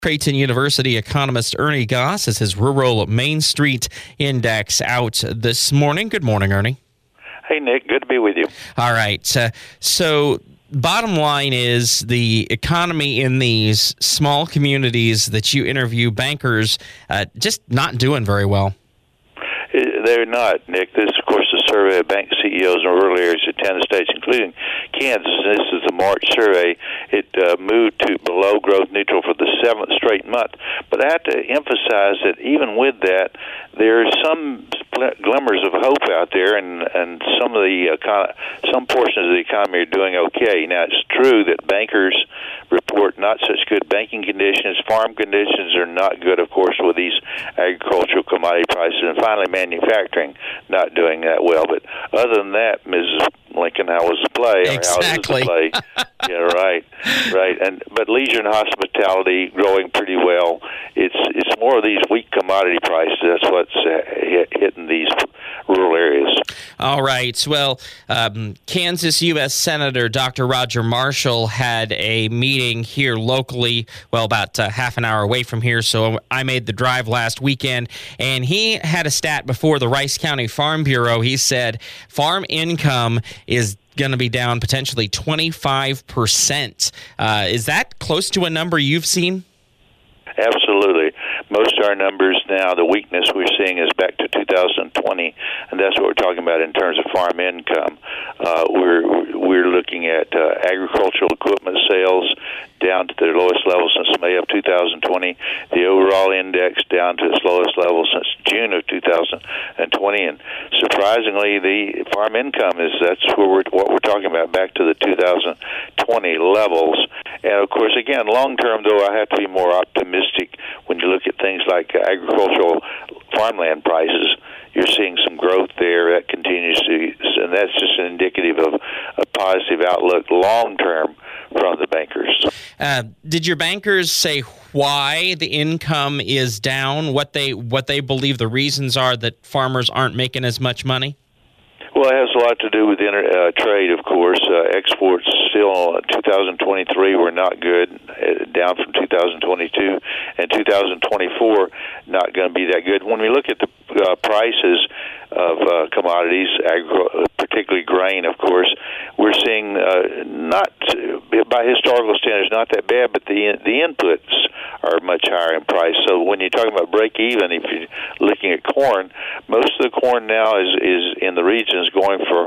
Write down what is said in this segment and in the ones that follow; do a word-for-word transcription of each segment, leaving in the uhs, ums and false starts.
Creighton University economist Ernie Goss has his Rural Main Street Index out this morning. Good morning, Ernie. Hey, Nick. Good to be with you. All right. Uh, so bottom line is the economy in these small communities that you interview, bankers, uh, just not doing very well. They're not, Nick. This, of course, is a survey of bank C E Os in rural areas of ten states, including Kansas. And this is the March survey. It uh, moved to below growth neutral for the seventh straight month. But I have to emphasize that even with that, there are some glimmers of hope out there, and, and some of the uh, some portions of the economy are doing okay. Now, it's true that bankers report not such good banking conditions. Farm conditions are not good, of course, with these agricultural commodity prices. And finally, manufacturing not doing that well. But other than that, Missus Lincoln, how was the play? Exactly. How was the play? Yeah, right, right. And but leisure and hospitality growing pretty well. It's it's more of these weak commodity prices. That's what's uh, hit, hitting these rural areas. All right. Well, um, Kansas U S Senator Doctor Roger Marshall had a meeting here locally, well, about uh, half an hour away from here, so I made the drive last weekend, and he had a stat before the Rice County Farm Bureau. He said farm income is going to be down potentially twenty-five percent. Uh, is that close to a number you've seen? Absolutely. Most of our numbers now, the weakness we're seeing is back to two thousand twenty, and that's what we're talking about in terms of farm income. Uh, we're we're looking at uh, agricultural equipment sales down to their lowest level since May of two thousand twenty. The overall index down to its lowest level since June of two thousand twenty, and surprisingly, the farm income is that's where we're, what we're talking about, back to the two thousand twenty levels. And of course, again, long term, though, I have to be more optimistic when you look at things like agricultural farmland prices. You're seeing some growth there that continues to, and that's just indicative of a positive outlook long term from the bankers. Uh, did your bankers say why the income is down? What they what they believe the reasons are that farmers aren't making as much money? Well, it has a lot to do with inter, uh, trade, of course. Uh, exports still, uh, two thousand twenty-three were not good, uh, down from two thousand twenty-two, and two thousand twenty-four not going to be that good. When we look at the uh, prices of uh, commodities, agri- particularly grain, of course, we're seeing uh, not, by historical standards, not that bad, but the the inputs are much higher in price. So when you're talking about break even, if you're looking at corn, most of the corn now is, is in the regions going for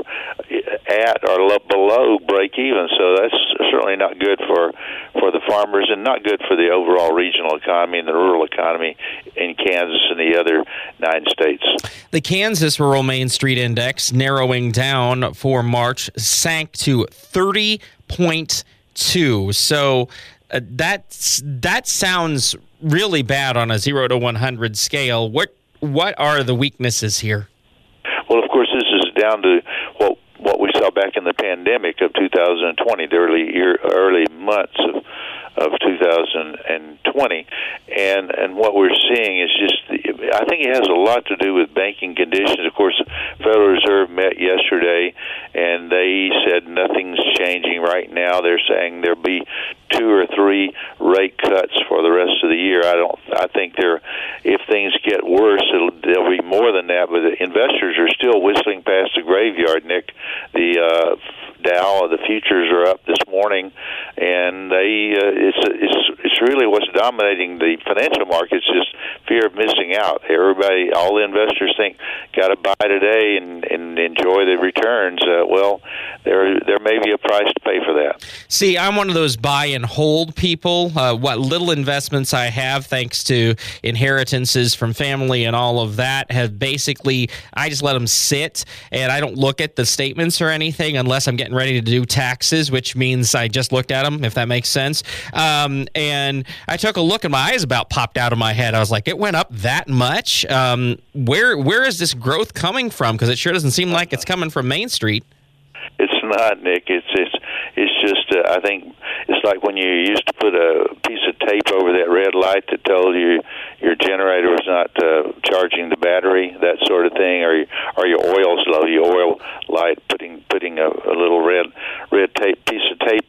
at or below break even. So that's certainly not good for, for the farmers and not good for the overall regional economy and the rural economy in Kansas and the other nine states. The Kansas Rural Main Street Index, narrowing down for March, sank to thirty point two. So uh, that's, that sounds really bad on a zero to one hundred scale. What what are the weaknesses here? Well, of course, this is down to what what we saw back in the pandemic of two thousand twenty, the early year, early months of of two thousand twenty, and and what we're seeing is just, I think it has a lot to do with banking conditions. Of course, the Federal Reserve met yesterday, and they said nothing's changing right now. They're saying there'll be two or three rate cuts for the rest of the year. I don't. I think there, if things get worse, it'll there'll be more than that. But the investors are still whistling past the graveyard, Nick. The uh, Dow, the futures are up this morning, and they uh, it's it's it's really what's dominating the financial markets, just fear of missing out. Everybody, all the investors think, got to buy today and, and enjoy the returns. Uh, well, there there may be a price to pay for that. See, I'm one of those buy and hold people. Uh, what little investments I have, thanks to inheritances from family and all of that, have basically, I just let them sit, and I don't look at the statements or anything unless I'm getting ready to do taxes, which means I just looked at them, if that makes sense. Um, and I took a look, and my eyes about popped out of my head. I was like, it went up that much? Um, where where is this growth coming from? Because it sure doesn't seem like it's coming from Main Street. It's not, Nick. It's it's it's just. Uh, I think it's like when you used to put a piece of tape over that red light that told you your generator was not uh, charging the battery, that sort of thing, or or your oil's low. Your oil light, putting putting a, a little red red tape piece of tape over that.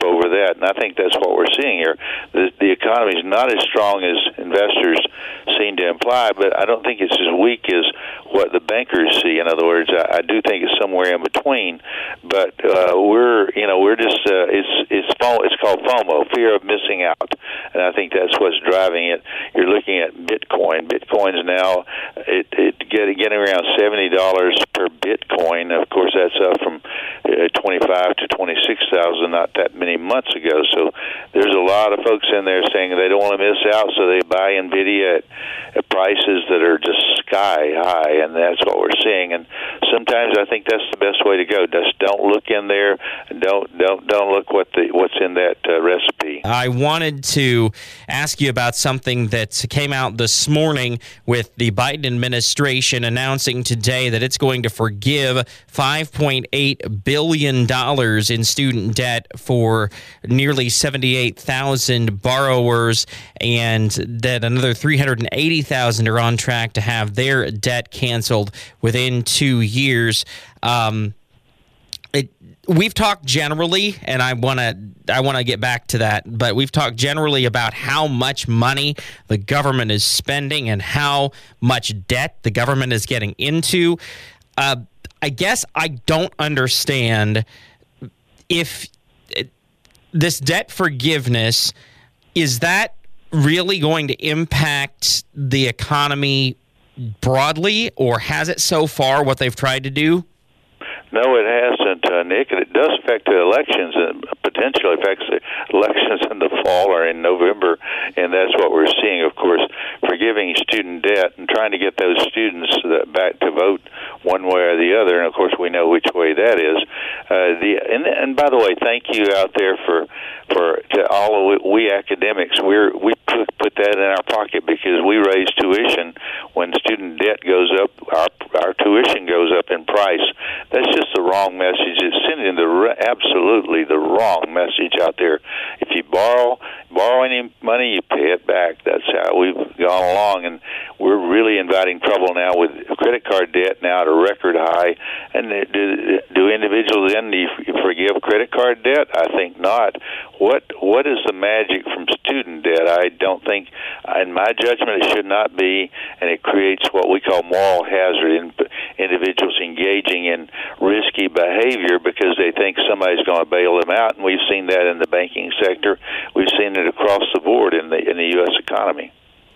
that. And I think that's what we're seeing here. The, the economy is not as strong as investors seem to imply, but I don't think it's as weak as what the bankers see. In other words, I, I do think it's somewhere in between. But uh, we're, you know, we're just uh, it's it's it's called FOMO, fear of missing out, and I think that's what's driving it. You're looking at Bitcoin. Bitcoin's now it, it getting getting around seventy dollars per Bitcoin. Of course, that's up from uh, twenty-five to twenty-six thousand not that many months ago. So there's a lot of folks in there saying they don't want to miss out, so they buy NVIDIA at, at prices that are just sky high, and that's what we're seeing. And sometimes I think that's the best way to go. Just don't look in there. Don't don't don't look what the what's in that uh, recipe. I wanted to ask you about something that came out this morning with the Biden administration announcing today that it's going to forgive five point eight billion dollars in student debt for nearly seventy-eight thousand borrowers, and that another three hundred eighty thousand are on track to have their debt canceled within two years. Um, it, we've talked generally, and I want to I want to get back to that, but we've talked generally about how much money the government is spending and how much debt the government is getting into. Uh, I guess I don't understand if it, this debt forgiveness, is that really going to impact the economy broadly, or has it so far what they've tried to do? No, it hasn't, uh, Nick, and it does affect the elections, and potentially affects the elections in the fall or in November, and that's what we're seeing, of course, forgiving student debt and trying to get those students back to vote one way or the other, and of course we know which way that is. Uh, the and, and by the way, thank you out there for for to all of we academics. We're we put, put that in our pocket because we raise tuition when student debt goes up. Our our tuition goes up in price. That's just the wrong message. It's sending the re- absolutely the wrong message out there. If you borrow borrow any money, you pay it back. That's how we've gone along, and we're really inviting trouble now with credit card debt now at a record high. And do, do individuals then forgive credit card debt? I think not. What what is the magic from student debt? I don't think, in my judgment, it should not be, and it creates what we call moral hazard in individuals engaging in risky behavior because they think somebody's going to bail them out, and we've seen that in the banking sector. We've seen it across the board in the in the U S economy.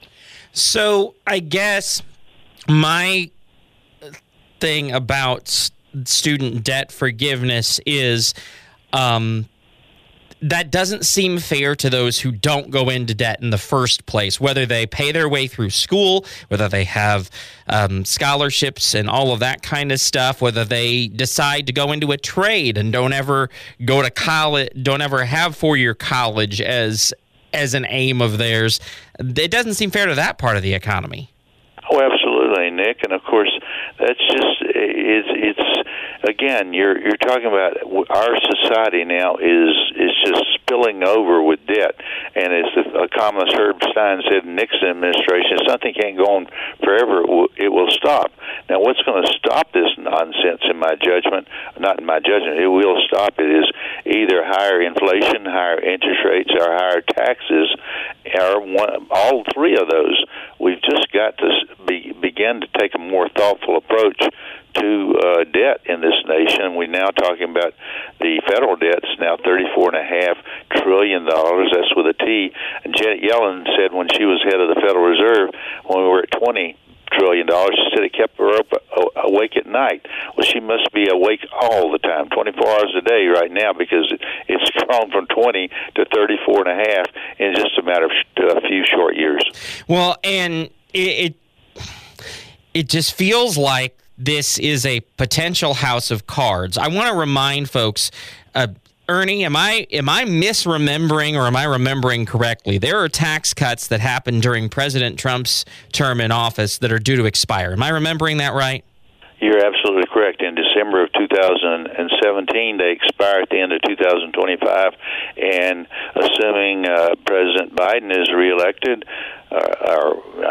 So I guess my thing about student debt forgiveness is um, that doesn't seem fair to those who don't go into debt in the first place, whether they pay their way through school, whether they have um, scholarships and all of that kind of stuff, whether they decide to go into a trade and don't ever go to college, don't ever have four-year college as as an aim of theirs. It doesn't seem fair to that part of the economy. Oh, absolutely, Nick. And of course, that's just it's it's again. You're you're talking about our society now is is just spilling over with debt, and as the economist Herb Stein said in the Nixon administration, if something can't go on forever, it will, it will stop. Now, what's going to stop this nonsense, in my judgment, not in my judgment, it will stop it, is either higher inflation, higher interest rates, or higher taxes, or one, all three of those. We've just got to be, begin to take a more thoughtful approach to uh, debt in this nation. We're now talking about the federal debt's now thirty-four point five trillion dollars. That's with a T. And Janet Yellen said when she was head of the Federal Reserve, when we were at twenty trillion dollars, she said it kept her up, uh, awake at night. Well, she must be awake all the time, twenty-four hours a day right now, because it, it's grown from twenty to thirty-four and a half in just a matter of a few short years. Well, and it, it it just feels like this is a potential house of cards. I want to remind folks, uh, Ernie, am I am I misremembering or am I remembering correctly? There are tax cuts that happened during President Trump's term in office that are due to expire. Am I remembering that right? You're absolutely correct. In December of two thousand seventeen, they expire at the end of two thousand twenty-five, and assuming uh, President Biden is reelected, uh, or uh, even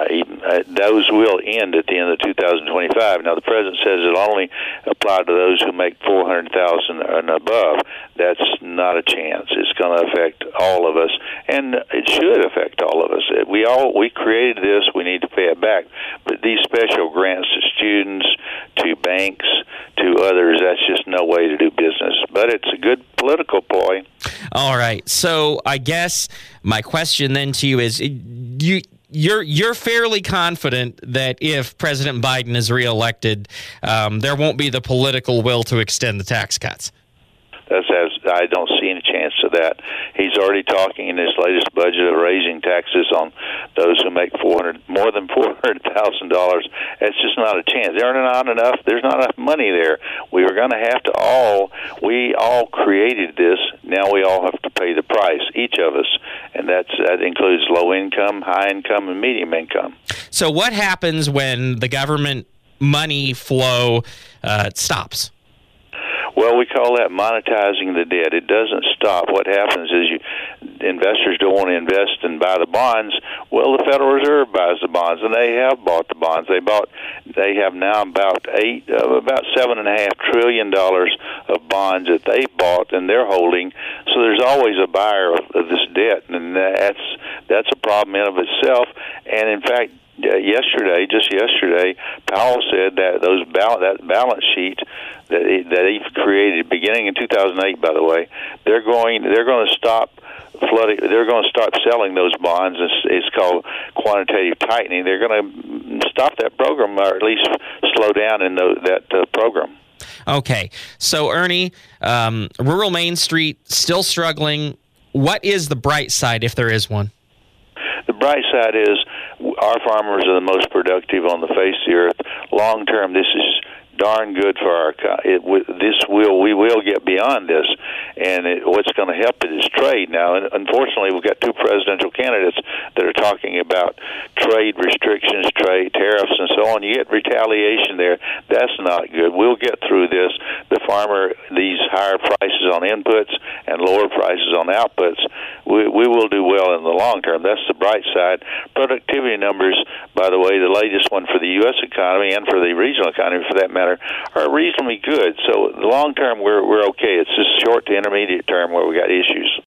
uh, those will end at the end of two thousand twenty-five. Now, the president says it'll only apply to those who make four hundred thousand dollars and above. That's not a chance. It's going to affect all of us, and it should affect all of us. We all we created this. We need to pay it back. But these special grants to students, to banks, to others, that's just no way to do business. But it's a good political ploy. All right. So I guess my question then to you is, you you're you're fairly confident that if President Biden is reelected, um, there won't be the political will to extend the tax cuts. That's as I don't see any chance of that. He's already talking in his latest budget of raising taxes on those who make four hundred more than four hundred thousand dollars. It's just not a chance. There are not enough. There's not enough money there. We are going to have to all. We all created this. Now we all have to pay the price, each of us, and that's that includes low income, high income, and medium income. So what happens when the government money flow uh, stops? Well, we call that monetizing the debt. It doesn't stop. What happens is you investors don't want to invest and buy the bonds. Well, the Federal Reserve buys the bonds, and they have bought the bonds. They bought. They have now about eight, uh, about seven and a half trillion dollars of bonds that they bought and they're holding. So there's always a buyer of, of this debt, and that's that's a problem in of itself. And in fact, Uh, yesterday, just yesterday, Powell said that those bal- that balance sheet that he, that he created beginning in two thousand eight, by the way, they're going they're going to stop flooding. They're going to start selling those bonds. It's, it's called quantitative tightening. They're going to stop that program, or at least slow down in the, that uh, program. Okay, so Ernie, um, rural Main Street still struggling. What is the bright side, if there is one? The bright side is our farmers are the most productive on the face of the earth. Long term, this is darn good for our. It, this will we will get beyond this, and it, what's going to help it is trade. Now, and unfortunately, we've got two presidential candidates that are talking about trade restrictions, trade tariffs, and so on. You get retaliation there. That's not good. We'll get through this. The farmer, these higher prices on inputs and lower prices on outputs, we, we will do well in the long term. That's the bright side. Productivity numbers, by the way, the latest one for the U S economy and for the regional economy, for that matter, are reasonably good. So the long term, we're we're okay. It's just short to intermediate term where we got issues.